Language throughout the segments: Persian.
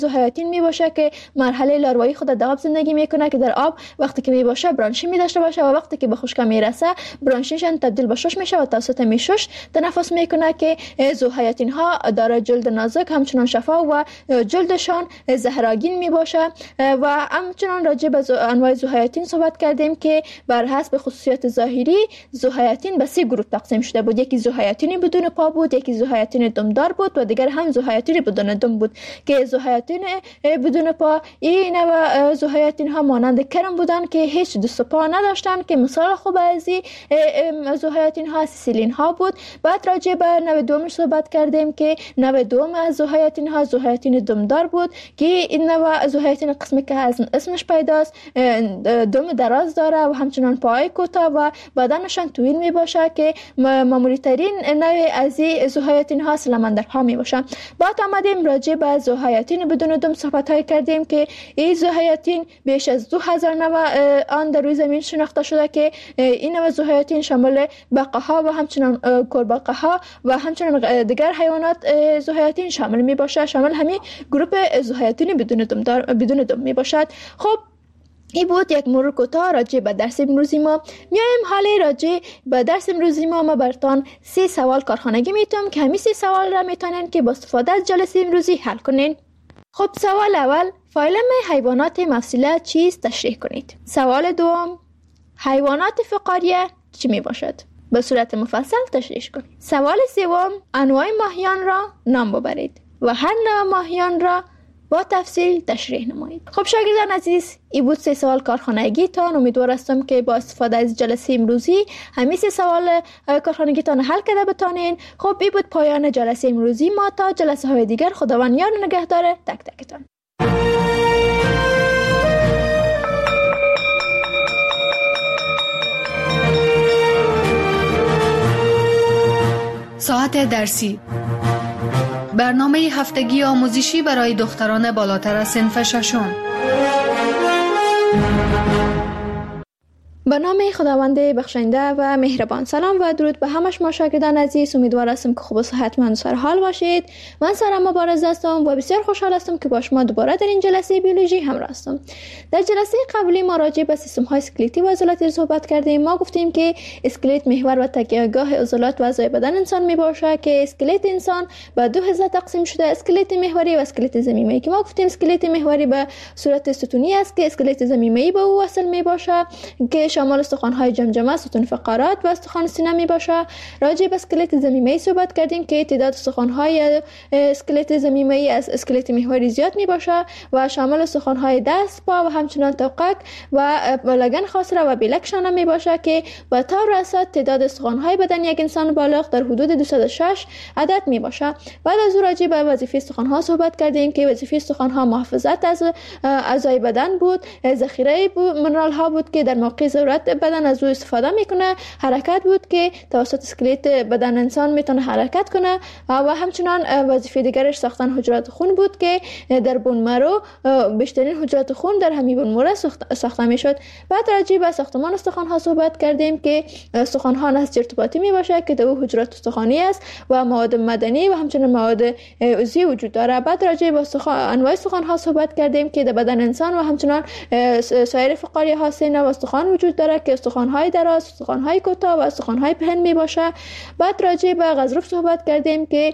زوحیاتین می باشه که مرحله لاروایی خود در آب زندگی میکنه که در آب وقتی که می باشه برانشی می داشته باشه و وقتی که به خشکی میرسه برانشیشان تبدیل به شش میشه و توسط میشش تنفس میکنه که زوحیاتین ها داره جلد نازک همچنان شفا و جلدشان زهرآگین می باشه و همچنان راجع به انواع زوحیاتین صحبت کردیم که بر حسب خصوصیات ظاهری زوحیاتین به 3 گروه تقسیم شده بود. یکی زوحیاتین بدون پا بود، یکی زوحیاتین دمدار بود و دیگر هم زوحیاتین بدون دم بود که زوحیاتین بدون پا این نوع زوحیاتین ها مانند کرم بودن که هیچ دست و پا نداشتن که مثال خوب از این زوحیاتین ها سیسیلین ها بود. بعد راجع به نوع دومش صحبت کردیم که نوع دوم از زوحیاتین ها زوحیاتین دمدار بود که این نوع زوحیاتین قسمی که از اسمش پیداست دم دراز داره و همچنان پای کوتاه و بدنشان طویل می باشه که معمولی ترین نوع از این زوحیاتین ها سلمندرها می باشه. بعد آمدیم راجع به زوحیاتین بدون دم صحبت های کردیم که این زوحیاتین بیش از 2000 نوع آن در روی زمین شناخته شده که این نوع زوحیاتین شامل بقاها و همچنان کرباقه و همچنان دیگر حیوانات زوحیاتین شامل می باشه. شامل همین گروه زوحیاتین بدون دم می باشد. خب این بود یک مرور کوتاه راجع به درس امروزی ما. میایم حالا راجع به درس امروزی ما براتون 3 سوال کارخانگی میتونم که همین 3 سوال را میتونین که با استفاده از جلسه امروزی حل کنین. خب سوال اول، فایلم حیوانات مفصله چیست تشریح کنید. سوال دوم، حیوانات فقاریه چی می باشد؟ به صورت مفصل تشریح کنید. سوال سوم، انواع ماهیان را نام ببرید و هر نوع ماهیان را با تفصیل تشریح نمایید. خب شاگردان عزیز، این بود 3 سوال کارخانگی تان. امیدوار هستم که با استفاده از جلسه امروزی همین 3 سوال کارخانگی تان حل کرده بتانین. خب این بود پایان جلسه امروزی ما. تا جلسه های دیگر خداوند یار و نگهدار تک تکتان. ساعت درسی، برنامه هفتگی آموزشی برای دختران بالاتر از صنف ششم. به نام خداوند بخشنده و مهربان. سلام و درود به همه شما شاگردان عزیز. امیدوار هستم که خوب و صحتمند و سرحال باشید. من سارا مبارز هستم و بسیار خوشحال هستم که با شما دوباره در این جلسه بیولوژی همراه هستم. در جلسه قبلی ما راجع به سیستم های اسکلتی و عضلات صحبت کردیم. ما گفتیم که اسکلت محور و تکیهگاه عضلات و اعضای بدن انسان می باشه که اسکلت انسان به 2 حصه تقسیم شده، اسکلت محوری و اسکلت ضمیمه‌ای. که ما گفتیم اسکلت محوری به صورت ستونی است که اسکلت ضمیمه‌ای به او وصل می باشه که شامل استخوان‌های جمجمه، ستون فقرات و استخوان سینه می باشه. راجع به اسکلت ضمیمه‌ای صحبت کردیم که تعداد استخوان‌های اسکلت ضمیمه‌ای از اسکلت محوری زیاد می باشه و شامل استخوان‌های دست، پا و همچنان توقک و لگن خاصره و بیلک شانه می باشه که به طور اساس تعداد استخوان‌های بدن یک انسان بالغ در حدود 206 عدد می باشه. بعد از او راجع به وظیفه استخوان‌ها صحبت کردیم که وظیفه استخوان‌ها محافظت از اعضای بدن بود، ذخیره منرال‌ها بود که در موقع ضرورت بدن از او استفاده میکنه، حرکت بود که توسط اسکلت بدن انسان میتونه حرکت کنه و همچنان وظیفه دیگرش ساختن حجرات خون بود که در بون مرو بیشترین حجرات خون در همین بون مرو ساخته میشد. بعد راجع به ساختمان استخوان ها صحبت کردیم که استخوان ها نسج ارتباطی میباشه که در حجرات استخوانی است و مواد مدنی و همچنان مواد عضوی وجود داره. بعد راجع به انواع استخوان ها صحبت کردیم که در بدن انسان و همچنان سایر فقاریه ها 3 نوع استخوان وجود داره که استخوان‌های دراز، استخوان‌های کوتاه و استخوان‌های پهن میباشه. بعد راجع به غضروف صحبت کردیم که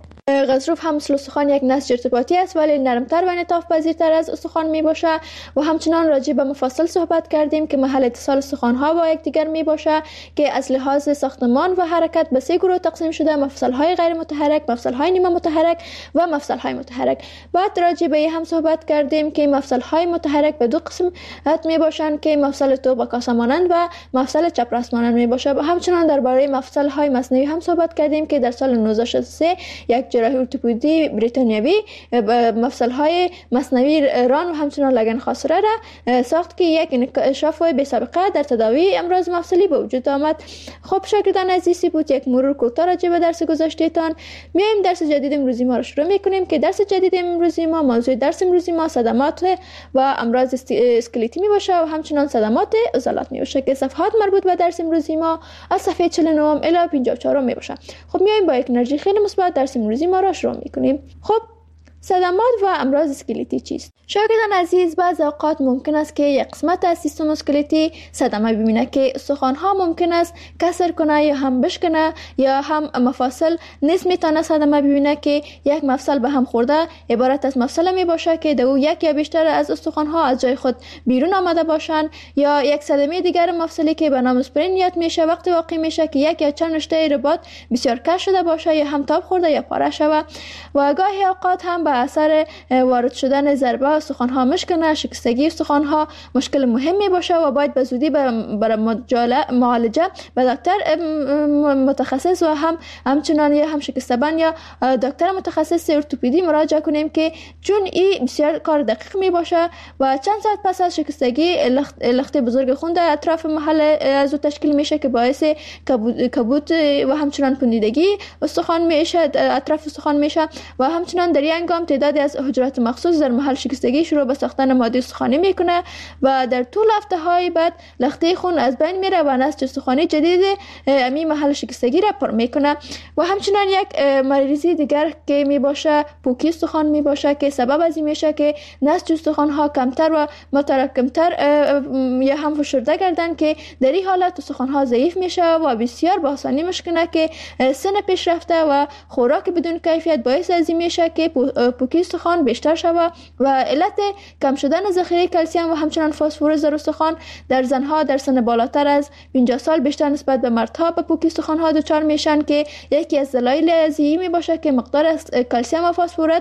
غضروف هم مثل استخوان یک نسج ارتباطی است ولی نرمتر و انعطاف پذیرتر از استخوان می باشه و همچنان راجع به مفصل صحبت کردیم که محل اتصال استخوان ها با یکدیگر می باشه که از لحاظ ساختمان و حرکت به 3 گروه تقسیم شده: مفصل های غیر متحرک، مفصل های نیمه متحرک و مفصل های متحرک. بعد راجع به هم صحبت کردیم که مفصل های متحرک به 2 قسم می باشند که مفصل توپ و کاسه مانند و مفصل چپراست مانند می باشه. و همچنان درباره مفصل های مصنوعی هم صحبت کردیم که در سال 1963 یک جراحی ارتوپدی بریتانیایی مفصل های مصنوعی ران و همچنان لگن خاصره را ساخت که یک انکشاف بی سابقه در تداوی امراض مفصلی به وجود آمد. خب شاگردان عزیزی بود یک مرور کوتاه راجع به درس گذشتهتان. میایم درس جدید امروزی ما را شروع میکنیم که درس جدید امروزی ما موضوع درس امروزی ما صدمات و امراض اسکلتی می باشه و همچنان صدمات عضلات می باشه که صفحات مربوط به درس امروزی ما از صفحه 49 الی 54 می باشه. خب میایم با یک انرژی خیلی مثبت درس امروزی ما را شروع میکنیم. خب صدمات و امراض اسکلتی چیست؟ شاگردان عزیز، بعض اوقات ممکن است که یک قسمت از سیستم اسکلتی صدمه ببینه که استخوان‌ها ممکن است کسر کنه یا هم بشکنه، یا هم مفاصل نیز میتونه صدمه ببینه که یک مفصل به هم خورده عبارت از مفصل می باشه که دو یک یا بیشتر از استخوان‌ها از جای خود بیرون آمده باشند، یا یک صدمه دیگر مفصلی که به نام اسپرینیات میشه وقتی واقع میشه که یک یا چند رشته رباط بسیار کش شده باشه یا هم تاب خورده یا پاره شوه، و گاهی اوقات هم به اثر وارد شدن ضربه استخوان‌ها مشکنه. شکستگی استخوان‌ها مشکل مهمی باشه و باید به زودی برای معالجه به دکتر متخصص و همچنان یا هم شکستبان یا دکتر متخصص ارتوپدی مراجعه کنیم که چون این بسیار کار دقیق می باشه و چند ساعت پس از شکستگی لخت بزرگ خون در اطراف محل از تشکیل میشه که باعث کبود و همچنان پوندیدگی استخوان میشه، اطراف استخوان میشه، و همچنان در این هنگام تعدادی از حجرات مخصوص در محل شکستگی شروع به ساختن ماده استخوانی میکنه و در طول هفته‌های بعد لخته خون از بین میره و نسج استخوانی جدید امی محل شکستگی را پر میکنه. و همچنان یک مریضی دیگر که می باشه پوکی استخوان می باشه که سبب از این میشه که نسج استخوان ها کمتر و متراکمتر یا هم فشرده گردن که در این حالت استخوان ها ضعیف میشه و بسیار با آسانی مشکنه که سن پیش رفته و خوراک بدون کیفیت باعث از این میشه که پوکی استخوان بیشتر شوه و علت کم شدن ذخیره کلسیم و همچنان فسفر در استخوان در زنها در سن بالاتر از 50 سال بیشتر نسبت به مردها به پوکی استخوان ها دچار میشن که یکی از دلایل از این می باشه که مقدار کلسیم و فسفر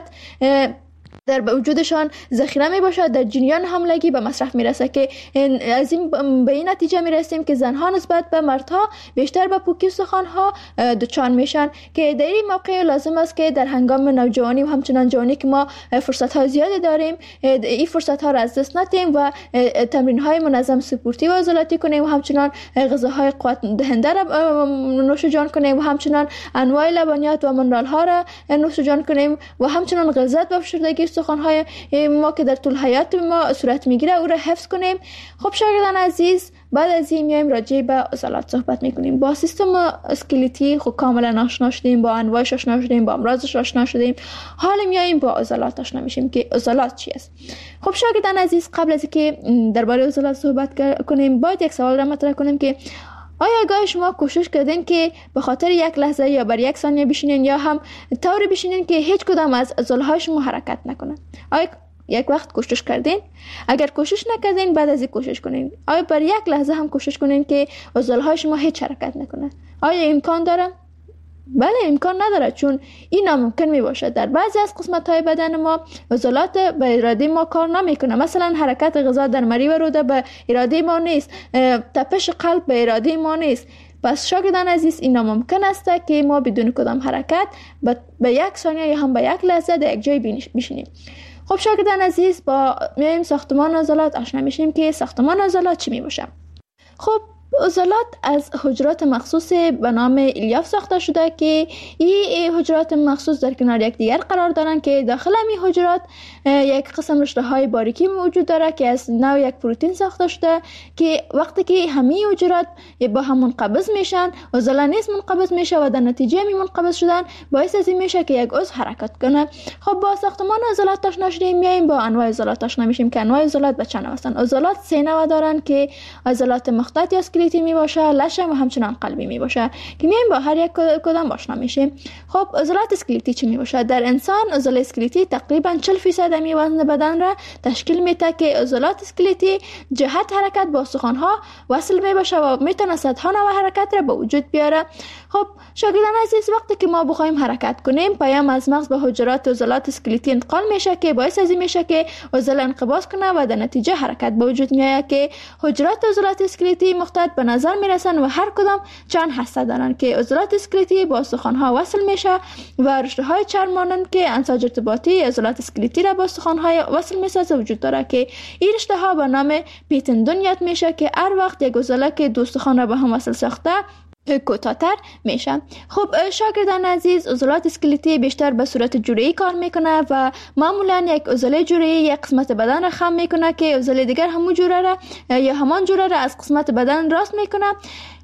در وجودشان ذخیره می باشد در جریان حملگی به مصرف می رسه که از این به این نتیجه می رسیم که زنها نسبت به مردها بیشتر به پوکی استخوان ها دچار میشن که در این موقع لازم است که در هنگام نوجوانی و همچنان جوانی که ما فرصت های زیادی داریم این فرصت ها را از دست ندیم و تمرین های منظم سپورتی و عضلاتی کنیم و همچنان غذاهای قوت دهنده را نوش جان کنیم و همچنان انواع لبنیات و منرال ها را نوش جان کنیم و همچنان غلظت و فشردگی استخوان‌های ما که در طول حیات ما صورت میگیره او را حفظ کنیم. خب شاگردان عزیز، بعد از این میایم راجع به عضلات صحبت میکنیم. با سیستم اسکلتی خب کاملا آشنا شدیم، با انواعش آشنا شدیم، با امراضش آشنا شدیم. حالا میایم با عضلات آشنا میشیم که عضلات چی است. خب شاگردان عزیز، قبل از اینکه درباره عضلات صحبت کنیم باید یک سوال را مطرح کنیم که آیا گاهی شما کوشش کردین که به خاطر یک لحظه یا بر یک ثانیه بشینین یا هم طوری بشینین که هیچ کدام از عضله‌های شما حرکت نکنه؟ آیا یک وقت کوشش کردین؟ اگر کوشش نکردین بعد از این کوشش کنین. آیا بر یک لحظه هم کوشش کنین که عضله‌های شما هیچ حرکت نکنه؟ آیا امکان داره؟ بله، امکان نداره، چون این ناممکن می باشه. در بعضی از قسمت‌های بدن ما عضلات به اراده ما کار نمیکنه. مثلا حرکت غذا در مری و روده به اراده ما نیست، تپش قلب به اراده ما نیست. پس شاگردان عزیز، این ناممکن است که ما بدون کدام حرکت به یک ثانیه یا هم به یک لحظه در یک جای بشینیم. خب شاگردان عزیز، با میایم ساختمان عضلات آشنا میشیم که ساختمان عضلات چی می باشه. خب عضلات از حجرات مخصوص به نام الیاف ساخته شده که این حجرات مخصوص در کنار یکدیگر قرار دارند که داخل این حجرات یک قسم رشته های باریکی موجود داره که از نوع یک پروتئین ساخته شده که وقتی که همه حجرات با هم منقبض میشن، عضله نیز منقبض میشه و در نتیجه می منقبض شدن باعث از این میشه که یک عضو حرکت کنه. خب با ساختمان عضلات آشنا شدیم، میایم با انواع عضلات آشنا میشیم که انواع عضلات به چند نوع هستند. عضلات 3 نوع دارن که عضلات مخطط یا اسکلتی می باشه، لشم و همچنان قلبی می باشه که میایم با هر یک کدام آشنا میشیم. خب عضلات اسکلتی چی می باشه؟ در انسان عضله اسکلتی تقریبا 40% می وزن بدن را تشکیل میده که عضلات اسکلتی جهت حرکت با استخوان‌ها وصل می باشه و میتونه صدها نوع حرکت را به وجود بیاره. خب شاگردان عزیز، وقتی که ما بخوایم حرکت کنیم پیام از مغز به حجرات عضلات اسکلتی انتقال میشه که باعث از این میشه که عضله انقباض کنه و در نتیجه حرکت به وجود میاد که حجرات عضلات اسکلتی مخطط به نظر میرسن و هر کدام چند هسته دارن که عضلات اسکلتی با استخوان‌ها وصل میشه و رشته‌های چرمانند که انساج ارتباطی عضلات اسکلتی را با استخوان‌های وصل میسازه وجود داره که این رشته‌ها به نام پیتندون یاد میشه که هر وقت یک عضله که دو استخوان را به هم وصل ساخته کوتاه‌تر میشه. خب شاگردان عزیز، عضلات اسکلتی بیشتر به صورت جوری کار میکنه و معمولا یک عضله جوری یک قسمت بدن را خم میکنه که عضله دیگر همون جوره را یا همان جوره را از قسمت بدن راست میکنه.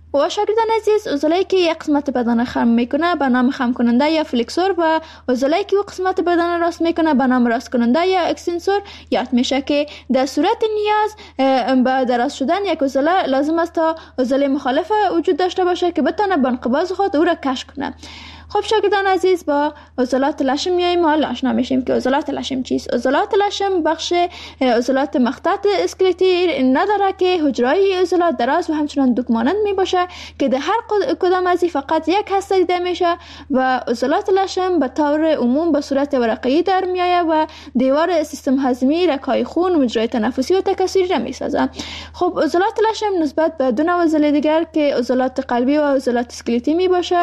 و شاگردان عزیز، عضلایی که یک قسمت بدن خم میکنه به نام خم کننده یا فلکسور و عضلایی که قسمت بدن راست میکنه به نام راست کننده یا اکستنسور یاد میشه که در صورت نیاز به دراز شدن یک عضله لازم است تا عضله مخالف وجود داشته باشه که بتونه به انقباض خود او را کشف کنه. خب شاگردان عزیز، با عضلات لشم میایم حالا آشنا میشیم که عضلات لشم چیست. عضلات لشم بخش عضلات مخطط اسکلتی نداره که حجرهای عضلات دراز و همچنان دوک مانند می باشه که در هر کدام از فقط یک هسته دیده میشه و عضلات لشم به طور عموم به صورت ورقه‌ای در میآید و دیوار سیستم هضمی، رگ‌های خون، مجرای تنفسی و تکثری را میسازه. خب عضلات لشم نسبت به دو نوع عضله دیگر که عضلات قلبی و عضلات اسکلتی می باشه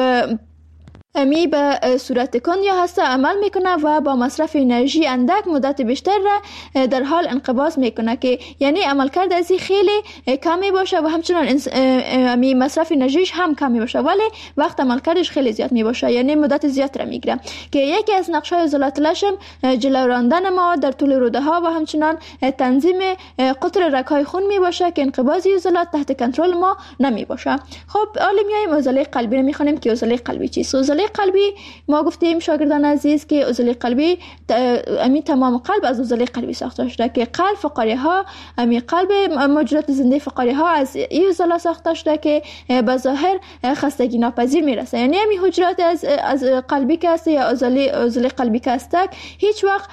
امی به صورت کند یا هسته عمل میکنه و با مصرف انرژی اندک مدت بیشتر را در حال انقباض میکنه که یعنی عملکرد از خیلی کمی باشه و همچنان امی مصرف انرژیش هم کمی باشه ولی وقت عملکردش خیلی زیاد میباشه، یعنی مدت زیاد را میگیره که یکی از نقش‌های عضلات لشم جلو راندن مواد در طول روده ها و همچنان تنظیم قطر رگ‌های خون میباشه که انقباض عضلات تحت کنترل ما نمیباشه. خب حالا میایم عضله قلبی رو میخونیم که عضله قلبی چیست. عضله قلبی ما گفتیم شاگردان عزیز که عضله قلبی تمام قلب از عضله قلبی ساخته شده که قلب فقاریه ها قلب موجودات زنده فقاریه ها از این عضله ساخته شده که به ظاهر خستگی ناپذیر میرسه، یعنی همین حجرات از قلبی که هست یا عضله قلبی که هست هیچ وقت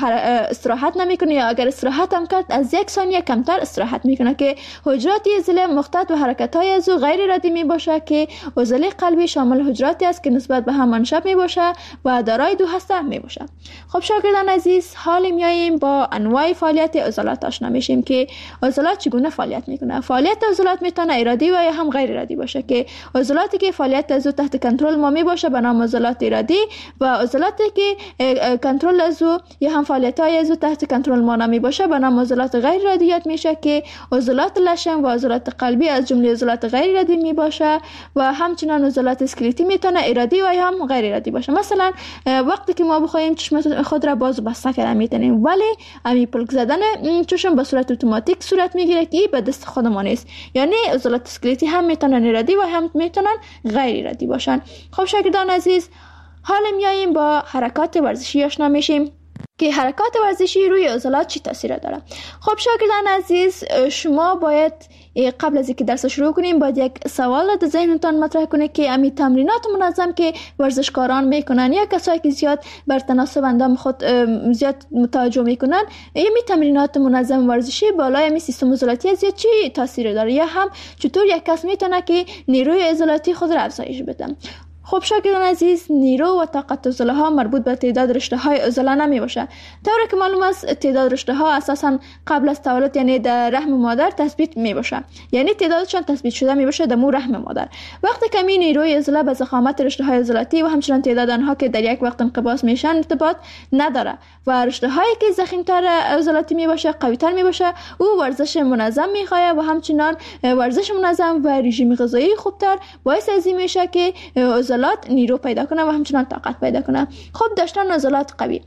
استراحت نمیکنه یا اگر استراحت هم کرد از یک ثانیه کمتر استراحت میکنه که حجرات عضله مختلط و حرکت های از او غیر ردی می باشه که عضله قلبی شامل حجراتی است که نسبت به هم منشأ می باشه و دارای دو هسته می باشه. خب شاگردان عزیز، حال میاییم با انواع فعالیت عضلات آشنا میشیم که عضلات چگونه فعالیت میکنه. فعالیت عضلات میتونه ارادی و یا هم غیر ارادی باشه که عضلاتی که فعالیت از او تحت کنترل ما می باشه به نام عضلات ارادی و عضلاتی که کنترل از او یا هم فعالیت های از او تحت کنترل ما نمی باشه به نام عضلات غیر ارادیات میشه که عضلات لشم و عضلات قلبی از جمله عضلات غیر ارادی می باشه و همچنان عضلات اسکلتی میتونه ارادی و یا هم غیر ارادی باشه. مثلا وقتی که ما بخوایم چشم خود را باز و بسته کردن میتونیم ولی امی پلک زدن چشم به صورت اتوماتیک صورت میگیره که به دست خود ما نیست، یعنی عضلات اسکلتی هم میتونن ارادی و هم میتونن غیر ارادی باشن. خب شاگردان عزیز، حالا میاییم با حرکات ورزشی آشنا میشیم که حرکات ورزشی روی عضلات چی تاثیر داره. خب شاگردان عزیز، شما باید قبل از اینکه درس شروع کنیم باید یک سوال در ذهنتان مطرح کنید که امی تمرینات منظم که ورزشکاران میکنن یا کسایی که زیاد بر تناسب اندام خود زیاد متوجه میکنن، امی تمرینات منظم ورزشی بالای امی سیستم عضلاتی زیاد چی تاثیر داره یا هم چطور یک کس میتونه که نیروی عضلاتی خود را افزایش بده. خب شاگردان عزیز، نیرو و طاقت عضله ها مربوط به تعداد رشته های عضله نمی باشه. طوری که معلوم است تعداد رشته ها اساسا قبل از تولد یعنی در رحم مادر تثبیت می باشه، یعنی تعدادشان تثبیت شده می باشه در مو رحم مادر. وقتی که می نیروی عضله به ضخامت رشته های عضلاتی و همچنین تعداد آنها که در یک وقت انقباض میشن ارتباط نداره و رشته هایی که ضخیم‌تر عضلاتی می باشه قوی تر می باشه، او ورزش منظم می خواهد و همچنین ورزش منظم و رژیم غذایی خوبتر باعث از این میشه که عضلات نیرو پیدا کنه و همچنان طاقت پیدا کنه. خب داشتن عضلات قوی،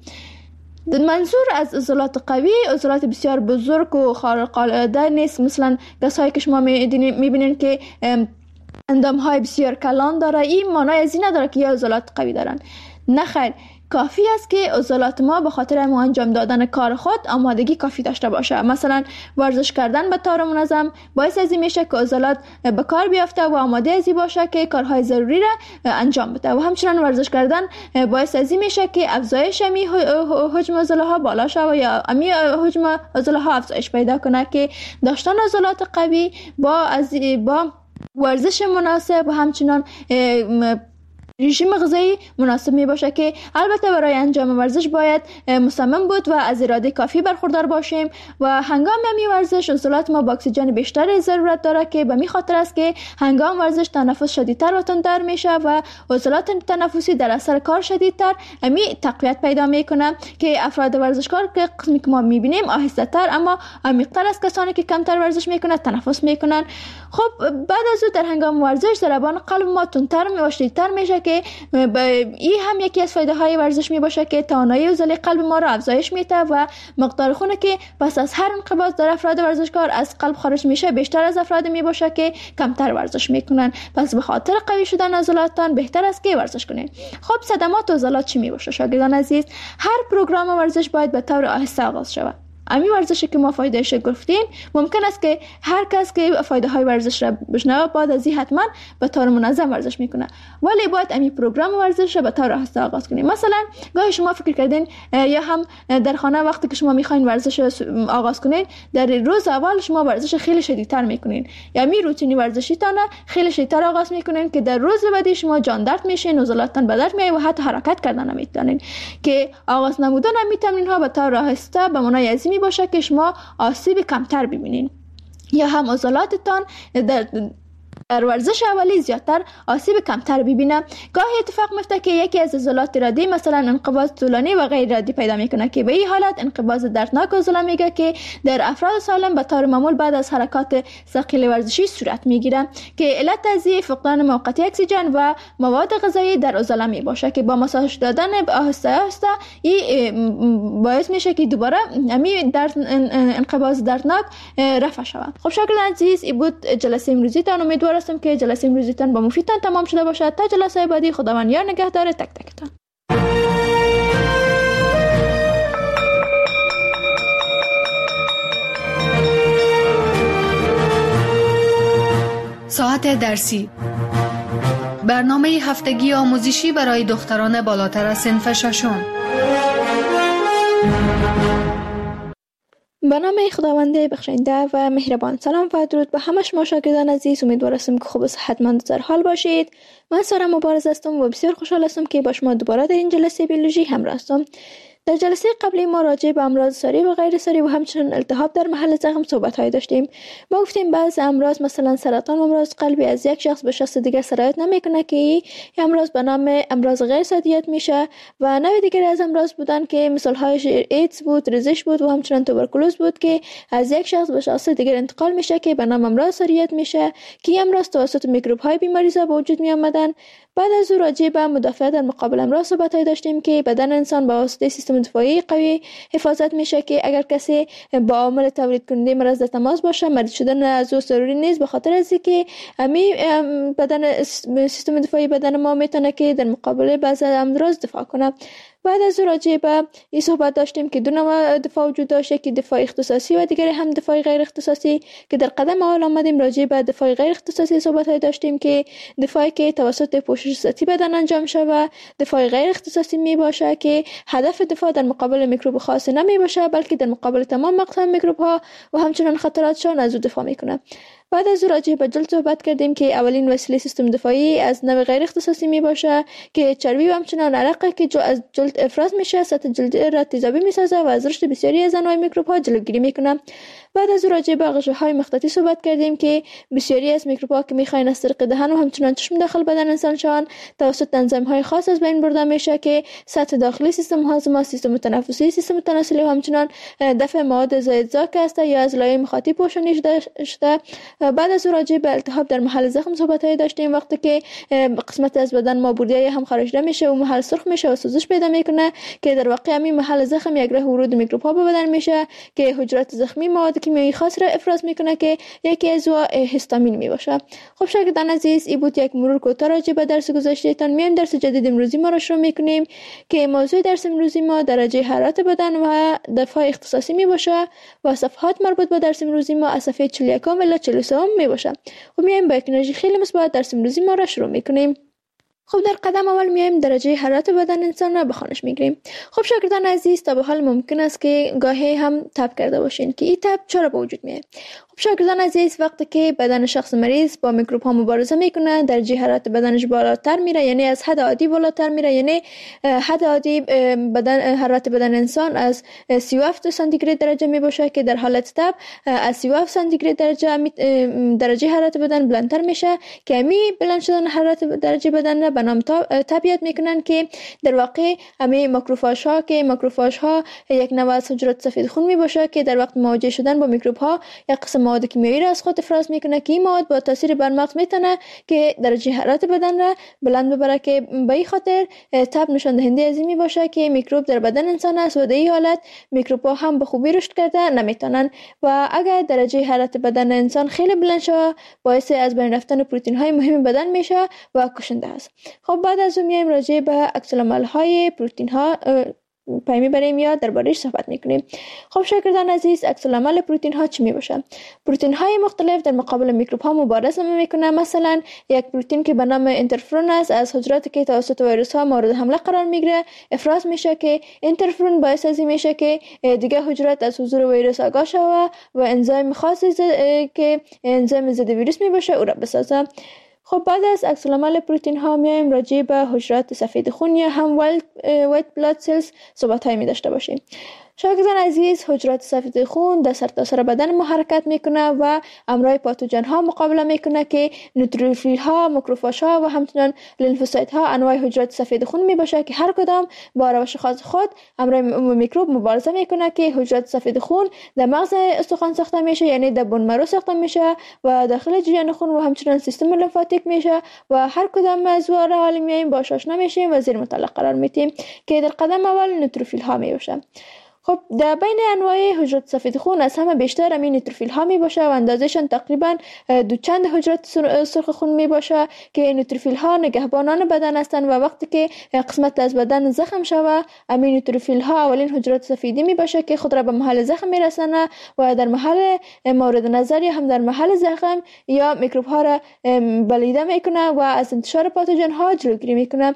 منظور از عضلات قوی عضلات بسیار بزرگ و خارق العاده نیست، مثلا کسایی که شما میبینین که اندام های بسیار کلان داره، این معنای از این نداره که یا عضلات قوی دارن. نه خیر، کافی است که عضلات ما به خاطر انجام دادن کار خود آمادگی کافی داشته باشه. مثلا ورزش کردن به طور منظم باعث از این میشه که عضلات به کار بیافته و آماده از این باشه که کارهای ضروری را انجام بده و همچنین ورزش کردن باعث از این میشه که افزایش امی حجم عضله ها بالا شود یا امی حجم عضله ها افزایش پیدا کنه که داشتن عضلات قوی با ورزش مناسب و همچنین رژیم غذایی مناسب می باشه که البته برای انجام ورزش باید مصمم بود و از اراده کافی برخوردار باشیم و هنگام می ورزش عضلات ما با اکسیژن بیشتر ضرورت داره که به می خاطر است که هنگام ورزش تنفس شدیدتر و تندتر میشه و عضلات تنفسی در اثر کار شدیدتر می تقویت پیدا میکنه که افراد ورزشکار که قسمی که ما میبینیم آهسته تر اما عمیق‌تر از کسانی که کمتر ورزش میکنن تنفس میکنن. خب بعد از او در هنگام ورزش ضربان قلب ما تندتر و شدیدتر میشه که که این هم یکی از فایده های ورزش می باشه که توانایی عضله قلب ما را افزایش میده و مقدار خون که پس از هر انقباض در افراد ورزشکار از قلب خارج میشه بیشتر از افراد می باشه که کمتر ورزش میکنن. پس به خاطر قوی شدن عضلاتتان بهتر است که ورزش کنید. خب صدمات عضلات چی می باشه شاگردان عزیز؟ هر پروگرام ورزش باید به طور آهسته آغاز شود. امی ورزشی که ما فایدهش گفتیم ممکن است که هر کس که فایده های ورزش را بشنوه بعد از این حتما به طور منظم ورزش میکنه، ولی باید امی پروگرام ورزش را به طور آهسته آغاز کنیم. مثلا گاهی شما فکر کردین یا هم در خانه وقتی که شما میخواین ورزش آغاز کنین در روز اول شما ورزش خیلی شدیدتر میکنین یا می روتینی ورزشی تانه خیلی شدیدتر آغاز میکنین که در روز بعدی شما جان درد میشین، عضلاتتان به درد میای و حتی حرکت کردن نمیتونین. که آغاز نمودن امی تمرین ها به طور آهسته به معنای عظیمی باشه که شما آسیب کمتر ببینین یا هم عضلاتتان در ورزش اولی زیادتر آسیب کمتر ببینه. گاهی اتفاق میفته که یکی از عضلات ارادی مثلا انقباض طولانی و غیر ارادی پیدا میکنه که به این حالت انقباض دردناک عضله میگه که در افراد سالم به طور معمول بعد از حرکات ثقیل ورزشی صورت میگیره که علت از فقدان موقتی اکسیژن و مواد غذایی در عضله می باشه که با ماساژ دادن آهسته آهسته این باعث میشه که دوباره همین انقباض دردناک رفع شود. خب شاگردان عزیز این بود جلسه امروزی تان. امیدوارم که جلسه امروزیتان با مفیدتان تمام شده باشد. تا جلسه بعدی خداوند یار نگهدار تک تکتان. ساعت درسی، برنامه هفتگی آموزشی برای دختران بالاتر از صنف ششم. به نام خداوند بخشنده و مهربان. سلام و درود به همه شما شاگردان عزیز. امیدوارم که خوب و صحتمند در حال باشید. من سارا مبارز هستم و بسیار خوشحال هستم که با شما دوباره در این جلسه بیولوژی همراه هستم. در جلسه قبلی ما راجع به امراض ساری و غیر ساری و همچنین التهاب در محل زخم صحبت‌های داشتیم. ما گفتیم بعضی امراض مثلا سرطان و امراض قلبی از یک شخص به شخص دیگر سرایت نمیکنه که این امراض به نام امراض غیر سادیت میشه و نوع دیگری از امراض بودن که مثال‌هایش ایدز بود، ریزش بود و همچنین توبرکولوز بود که از یک شخص به شخص دیگر انتقال میشه که به نام امراض ساریت میشه که امراض توسط میکروب‌های بیماریزا به وجود می آمدن. بعد از او راجع به مدافعت در مقابل امراض صحبت‌های داشتیم که بدن انسان با واسطه سیستم دفاعی قوی حفاظت میشه که اگر کسی با عامل تولید کننده مرض در تماس باشه مریض شدن از او ضروری نیست، به خاطر از اینکه بدن سیستم دفاعی بدن ما میتونه که در مقابل بعضی امراض دفاع کنه. بعد از راجع به این صحبت داشتیم که دو نوع دفاع وجود داشته که دفاع اختصاصی و دیگری هم دفاع غیر اختصاصی که در قدم اول آمدیم راجع به دفاع غیر اختصاصی صحبت داشتیم که دفاعی که توسط پوشش سطحی بدن انجام شده و دفاع غیر اختصاصی می باشه که هدف دفاع در مقابل میکروب خاصی نمی باشه بلکه در مقابل تمام اقسام میکروب ها و همچنین خطراتشان از او دفاع میکنه. بعد از راجع به جلد صحبت کردیم که اولین وسیله سیستم دفاعی از نوع غیر اختصاصی می باشه که چربی و همچنین عرق که از جلد افراز میشه سطح جلد را تیزابی میسازه و از رشد بسیاری از انواع میکروب ها جلوگیری میکنه. بعد از راجع به غشاهای مخططی صحبت کردیم که بسیاری از میکروب ها که میخواین از طریق دهن و همچنین چشم داخل بدن انسان شوند توسط انزیم های خاص از بین برده میشه که سطح داخلی سیستم هاضمه، سیستم تنفسی، سیستم تناسلی و همچنین دفع مواد زائدزا که است یا از لایه مخاطی پوشانی شده. بعد از راجع به التهاب در محل زخم صحبت‌های داشتیم. وقتی که قسمت از بدن ما بوریه هم خارج میشه و محل سرخ میشه و سوزش پیدا میکنه که در واقع همین محل زخم یک راه ورود میکروب ها به بدن میشه که حجرات زخمی مواد کیمیایی خاص را افراز میکنه که یکی از اونها هیستامین می باشه. خب شاگردان عزیز این بود یک مرور کوتاه راجع به درس گذشتهتان. میایم درس جدید امروزی ما را شروع میکنیم که موضوع درس امروزی ما درجه حرارت بدن و دفاع اختصاصی می باشه و صفحات مربوط به درس امروزی ما از صفحه 41 الی 43 می باشه. خب میایم با یک انرژی خیلی مثبت درس امروزی ما را شروع میکنیم. خب در قدم اول میایم درجه حرارت بدن انسان را به خوانش میگیریم. خب شاگردان عزیز تا به حال ممکن است که گاهی هم تب کرده باشین که این تب چرا به وجود میاد. خب شاگردان عزیز وقتی که بدن شخص مریض با میکروب ها مبارزه میکنه درجه حرارت بدنش بالاتر میره، یعنی از حد عادی بالاتر میره، یعنی حد عادی حرارت بدن انسان از 37 سانتیگراد درجه میباشه که در حالت تب از 37 سانتیگراد درجه حرارت بدن بلندتر میشه که می بلند شدن حرارت درجه بدن به نام تب یاد میکنن که در واقع همه ماکروفاژ ها که ماکروفاژ ها یک نوع از حجرات سفید خون می باشه که در وقت مواجه شدن با میکروب ها یک قسم مواد کیمیایی را از خود افراز میکنه که این مواد با تاثیر بر مغز میتونه که درجه حرارت بدن را بلند ببره که به این خاطر تب نشان دهنده از این می باشه که میکروب در بدن انسان است و در این حالت میکروب ها هم به خوبی رشد کرده نمیتونن و اگر درجه حرارت بدن انسان خیلی بلند شود باعث از بین رفتن پروتئین های مهم بدن میشه و کشنده است. خب بعد از اون میایم راجع به عکس العمل های پروتئین ها پیمی بریم یا درباره‌اش صحبت میکنیم. خب شاگردان عزیز، عکس العمل پروتئین ها چی میباشه؟ پروتئین های مختلف در مقابل میکروب ها مبارزه میکنه. مثلا یک پروتئین که به نام اینترفرون است از حجراتی که توسط ویروس ها مورد حمله قرار میگیره افراز میشه که اینترفرون باعث از این میشه که دیگه حجرات از حضور ویروس آگاه شوه و انزیم خاصی که انزیم ضد ویروس میباشه او را بسازه. خب بعد از عکس العمل پروتئین ها میایم راجع به حجرات سفید خون یا هم وایت بلاد سلز صحبت های می داشته باشیم. شاگردان عزیز، حجرات سفید خون در سرتاسر بدن ما حرکت میکنه و امراض پاتوژن ها مقابله میکنه که نوتروفیل ها، ماکروفاژ ها و همچنین لیمفوسایت ها انواع حجرات سفید خون میباشه که هر کدام با روش خاص خود امراض میکروب مبارزه میکنه که حجرات سفید خون در مغز استخوان ساخته میشه، یعنی در بون مرو ساخته میشه و داخل جریان خون و همچنین سیستم لیمفاتیک میشه و هر کدام از واره حال میایم باش آشنا میشیم و زیر مطالعه قرار میدیم که در قدم اول نوتروفیل ها میباشه. خب در بین انواع حجرات سفید خون از همه بیشتر همین نوتروفیل ها می باشه و اندازهشان تقریبا دو چند حجرات سرخ خون می باشه که نوتروفیل ها نگهبانان بدن هستند و وقتی که قسمت از بدن زخم شوه همین نوتروفیل ها اولین حجرات سفیدی می باشه که خود را به محل زخم می رسانه و در محل مورد نظر یا هم در محل زخم یا میکروب ها را بلیده میکنه و از انتشار پاتوژن ها جلوگیری میکنه.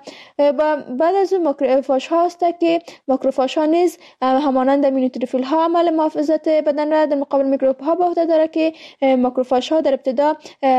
بعد از اون ماکروفاژ ها است که ماکروفاژ ها نیز همانند نوتروفیل ها عمل محافظت بدن را در مقابل میکروب ها به عهده داره که ماکروفاژ ها در ابتدا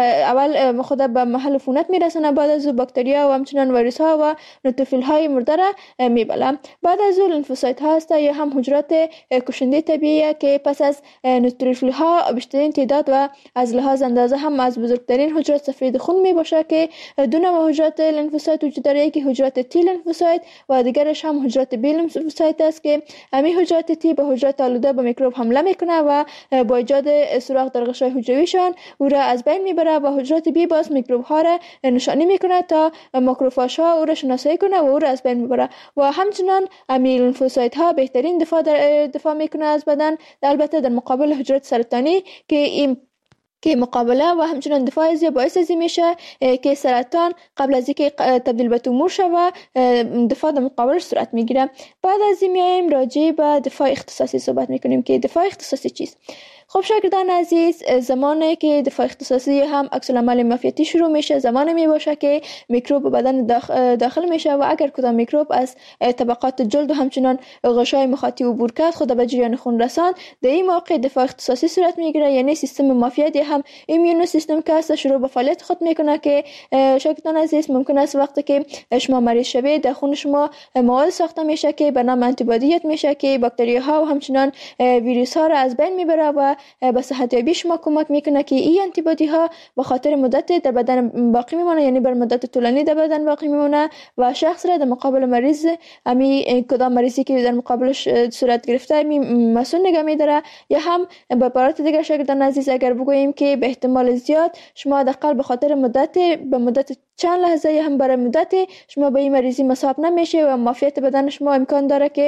اول خود به محل عفونت میرسونه، بعد از باکتریا و همچنین ویروس ها و نوتروفیل های مرده را میبلن. بعد از اون لیمفوسایت ها است یا هم حجرات کشنده طبیعی که پس از نوتروفیل ها بیشترین تعداد و از لحاظ اندازه هم از بزرگترین حجرات سفید خون میباشه که دو نوع حجرات لیمفوسایت وجود داره، یکی حجرات تی لیمفوسایت و دیگرش هم حجرات بی لیمفوسایت است که همین حجرات تی به حجرات آلوده به میکروب حمله میکنه و با ایجاد سوراخ در غشای حجرویشان او را از بین میبره و حجرات بی باز میکروب ها را نشانی میکنه تا ماکروفاژ ها او را شناسایی کنه و او را از بین میبره و همچنین همین لیمفوسایت ها بهترین دفاع میکنه از بدن، البته در مقابل حجرات سرطانی که مقابله و همچنین دفاع از باعث از میشه که سرطان قبل از اینکه تبدیل به تومور شوه دفاع در مقابلش صورت میگیره. بعد از این میایم راجع به دفاع اختصاصی صحبت میکنیم که دفاع اختصاصی چیست؟ خب شاگردان عزیز، زمانی که دفاع اختصاصی هم عکس العمل معافیتی شروع میشه زمانی می باشه که میکروب به بدن داخل میشه و اگر کدام میکروب از طبقات جلد و همچنین غشای مخاطی عبور کرد خود به جریان خون رساند، در این موقع دفاع اختصاصی صورت میگیره، یعنی سیستم معافیتی هم ایمیون سیستم که است شروع به فعالیت خود میکنه که شاگردان عزیز ممکن است وقتی که شما مریض شوید در خون شما مواد ساخته میشه که به نام آنتیبادی میشه که باکتریاها و همچنین ویروس ها را از بین میبره و به صحت یابی شما کمک میکنه که این آنتیبادی ها به خاطر مدت در بدن باقی میمونه، یعنی بر مدت طولانی در بدن باقی میمونه و شخص را در مقابل مریض کدام مریضی که در مقابلش صورت گرفته مسئول نگه میداره. یا هم به عبارت دیگر شاگردان عزیز اگر بگوییم که به احتمال زیاد شما حداقل به خاطر مدت چند لحظه یا هم برای مدت شما به این مریضی مصاب نمیشه و معافیت بدن شما امکان داره که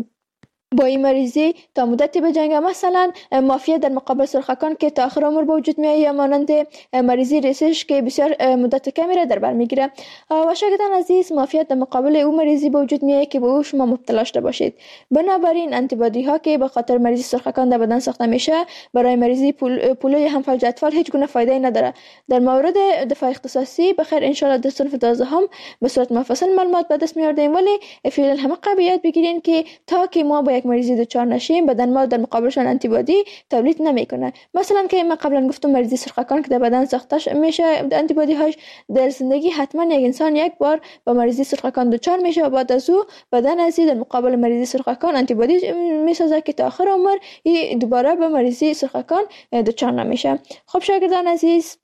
با این مریضی تا مدتی بجنگه. مثلا معافیت در مقابل سرخکان که تا آخر عمر به وجود میاد یا مانند مریضی ریسش که بسیار مدت کمی را در بر میگیره. و شاگردان عزیز معافیت در مقابل او مریضی به وجود میاد که به او شما مبتلا شده باشید. بنابراین آنتیبادی ها که به خاطر مریضی سرخکان در بدن ساخته میشه برای مریضی پولو یا هم فلج اطفال هیچ گونه فایده نداره. در مورد دفاع اختصاصی بخیر ان شاء الله در صنف 12 هم به صورت مفصل معلومات به دست میاریم، ولی فعلا همه قبیات بگیرین که تا که ما با یک مریضی دچار نشیم بدن ما در مقابلشان آنتیبادی تولید نمیکنه. مثلا که ما قبلا گفتم مریضی سرخکان که در بدن ساخته میشه آنتیبادی هاش در زندگی حتما یک انسان یک بار با مریضی سرخکان دچار میشه و بعد از او بدن از در مقابل مریضی سرخکان آنتیبادی میسازه که تا آخر عمر دوباره به مریضی سرخکان دچار نمیشه. خب شاگردان عزیز،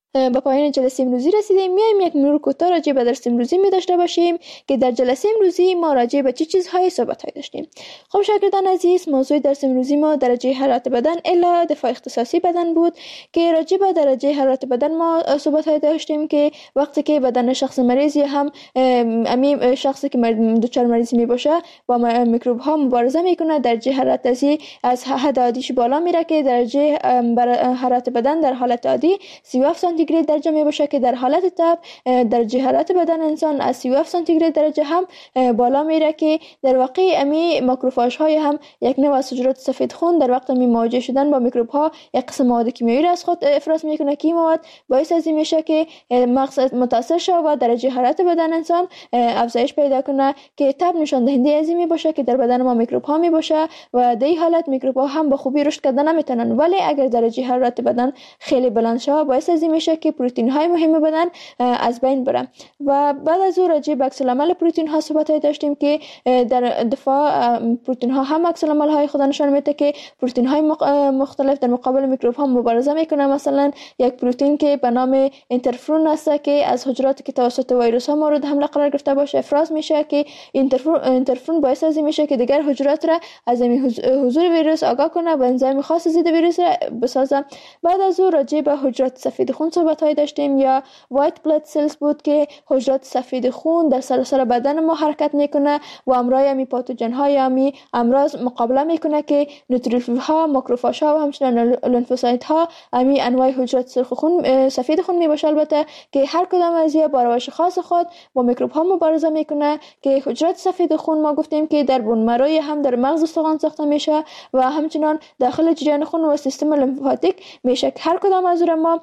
به پایان جلسه امروزی رسیدیم. میایم یک مرور کوتاه راجع به درس امروزی می داشته باشیم که در جلسه امروزی ما راجع به چه چیزهای صحبت داشتیم. خب شاگردان عزیز، موضوع درس امروزی ما درجه حرارت بدن الا دفاع اختصاصی بدن بود که راجع به درجه حرارت بدن ما صحبت داشتیم که وقتی که بدن شخص مریض یا هم امی شخصی که دچار مریضی می باشه با میکروب ها مبارزه میکنه، درجه حرارت از حد عادیش بالا میره که درجه حرارت بدن در حالت عادی 37 سانتیگراد درجه می باشه که در حالت تب درجه حرارت بدن انسان از 37 سانتیگراد درجه هم بالا میره که در واقع امی ماکروفاژ های هم یک نوع از حجرات سفید خون در وقت مواجه شدن با میکروب ها یک قسم مواد کیمیایی را از خود افراز میکنه که این مواد باعث از این میشه که مغز متاثر شه و درجه حرارت بدن انسان افزایش پیدا کنه که تب نشان دهنده از این می باشه که در بدن ما میکروب ها می باشه و در این حالت میکروب ها هم به خوبی رشد کردن نمیتونن. ولی اگر درجه حرارت بدن خیلی بلند شه باعث از این میشه که پروتئین های مهم بدن از بین بره. و بعد از اون راجع به عکس العمل پروتئین ها صحبت داشتیم که در دفاع پروتئین ها هم عکس العمل های خود نشان میده که پروتئین های مختلف در مقابل میکروب ها مبارزه میکنه. مثلا یک پروتئین که به نام اینترفرون است که از حجراتی که توسط ویروس ها مورد حمله قرار گرفته باشه افراز میشه که اینترفرون باعث از این میشه که دیگر حجرات را از حضور ویروس آگاه کنه و انزایم خاص ضد ویروس را بسازه. بعد از اون راجع به حجرات سفید خون صحبت داشتیم یا وایت بلاد سلز بود که حجرات سفید خون در سراسر بدن ما حرکت میکنه و امرای امی پاتوژن های امی امراض مقابله میکنه که نوتروفیل ها، ماکروفاژ ها و همچنین لنفوسایت ها امی انواع حجرات سرخ خون سفید خون میباشه، البته که هر کدام از اینها با روش خاص خود با میکروب ها مبارزه میکنه که حجرات سفید خون ما گفتیم که در بون مروی هم در مغز استخوان ساخته میشه و همچنین داخل جریان خون و سیستم لیمفاتیک میشه. هر کدام از ما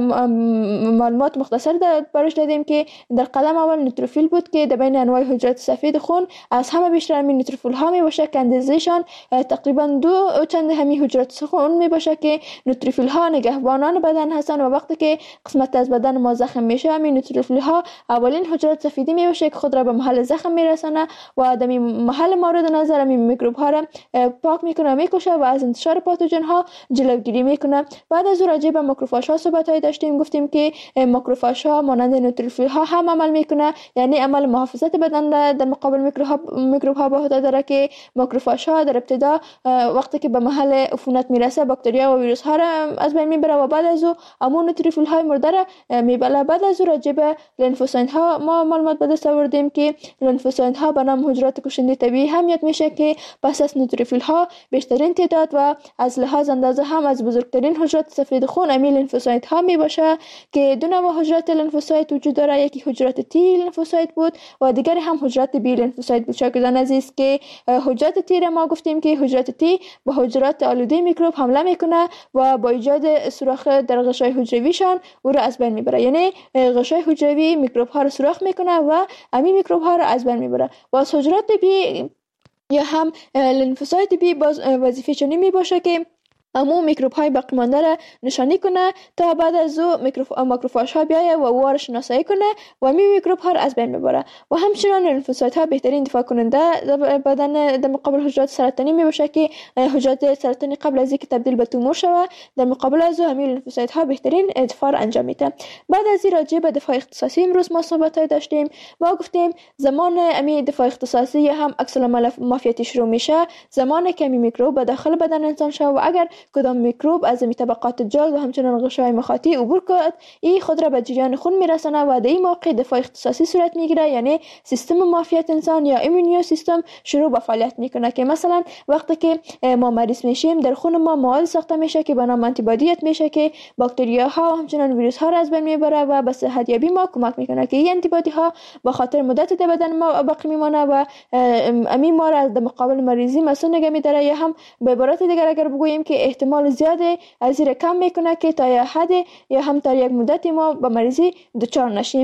معلومات مختصر برش دادیم که در قدم اول نوتروفیل بود که در بین انواع حجرات سفید خون از همه بیشتر همین نوتروفیل ها می باشه که اندازه‌شان تقریبا 2 چند همین حجرات خون می باشه که نوتروفیل ها نگهبانان بدن هستند و وقتی که قسمت از بدن ما زخم میشه همین نوتروفیل ها اولین حجرات سفیدی می باشه که خود را به محل زخم میرسانه و در محل مورد نظر همین میکروب ها را پاک میکنه، میکشه و از انتشار پاتوژن ها جلوگیری میکنه. بعد از راجع به ماکروفاژ ها صحبت داشتیم، گفتیم که ماکروفاژ ها مانند نوتروفیل ها هم عمل میکنه، یعنی عمل محافظت بدن در مقابل میکروب ها به عهده داره که ماکروفاژ ها در ابتدا وقتی که به محل عفونت میرسه باکتریا و ویروس ها را از بین میبره و بعد از اون نوتروفیل های مرده را میبله. بعد از راجع به لنفوسایت ها ما معلومات به دست آوردیم که لنفوسایت ها به نام حجرات کشنده طبیعی اهمیت میشه که پس از نوتروفیل ها بیشترین تعداد و از لحاظ اندازه هم از بزرگترین حجرات سفید خون امی لنفوسایت ها می باشه که دو نوع حجرات لنفوسایت وجود داره، یکی حجرات تی لنفوسایت بود و دیگری هم حجرات بی لنفوسایت بود. شاگردان عزیز که حجرات تی را ما گفتیم که حجرات تی به حجرات آلوده میکروب حمله میکنه و با ایجاد سوراخ در غشای حجرویشان او را از بین میبره، یعنی غشای حجروی میکروب ها را سوراخ میکنه و امی میکروب ها را از بین میبره. و از حجرات بی یا هم لنفوسایت بی باز وظیفه چنین می باشه که امو میکروب های باقی مانده را نشانی کنه تا بعد از او ماکروفاژ ها بیایه و او را شناسایی کنه و می میکروب ها را از بین ببره. و همچنین لنفوسایت ها بهترین دفاع کننده بدن در مقابل حجرات سرطانی می باشه که حجرات سرطانی قبل از اینکه تبدیل به تومور شود در مقابل از او همین لنفوسایت ها بهترین دفاع را انجام میده. بعد از این راجع به دفاع اختصاصی امروز ما صحبت داشتیم. ما گفتیم زمان امی دفاع اختصاصی هم عکس العمل مافیتی شروع میشه زمانی که میکروب به داخل بدن انسان شود و اگر کدام میکروب از طبقات جلد و همچنین غشای مخاطی عبور کند این خود را به جریان خون میرسانه و در این موقع دفاع اختصاصی صورت میگیره، یعنی سیستم معافیت انسان یا ایمونیو سیستم شروع به فعالیت میکنه که مثلا وقتی که ما مریض میشیم در خون ما مواد ساخته میشه که به نام آنتیبادیت میشه که باکتریا ها و همچنین ویروس ها را از بین میبره و به صحت یابی ما کمک میکنه که این آنتیبادی ها به خاطر مدت در بدن ما باقی میمونه و امی ما را از مقابل مریضی مسئول نگه میداره. یا هم به عبارت دیگر اگر بگوییم که احتمال زیاده از این کم میکنه که تا یه حد یا هم تا یک مدت ما به مریضی دچار نشیم.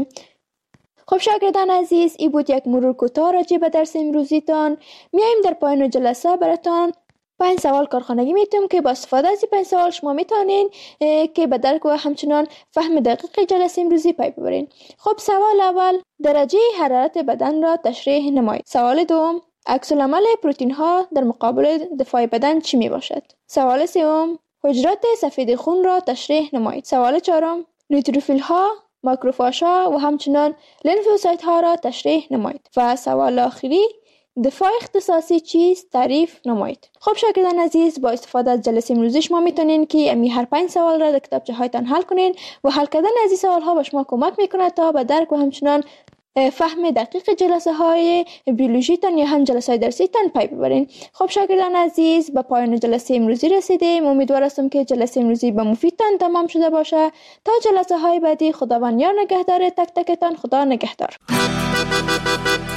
خب شاگردان عزیز، این بود یک مرور کوتاه راجع به درس امروزیتان. میایم در پایان جلسه براتان 5 سوال کارخانگی میتونم که با استفاده از این 5 سوال شما میتونین که به درک و همچنان فهم دقیق جلسه امروزی پی ببرین. خب سوال اول، درجه حرارت بدن را تشریح نمایید. سوال دوم، عکس العمل پروتئین ها در مقابل دفاع بدن چی می باشد؟ سوال سوم، حجرات سفید خون را تشریح نمایید. سوال چهارم، نوتروفیل ها، ماکروفاژ ها و همچنان لنفوسایت ها را تشریح نمایید. و سوال آخری، دفاع اختصاصی چیست؟ تعریف نمایید. خب شاگردان عزیز، با استفاده از جلسه امروزی شما میتونین که هر 5 سوال را در کتابچه هایتان حل کنین و حل کردن از این سوال ها به شما کمک میکنه تا به درک و همچنان فهم دقیق جلسه های بیولوژی تان یا هم جلسه های درسی تان پی ببرین. خب شاگردان عزیز، به پایان جلسه امروزی رسیدیم. امیدوار هستم که جلسه امروزی به مفیدتان تمام شده باشه. تا جلسه های بعدی، خداوند یار نگهدار تک تکتان. خدا نگهدار.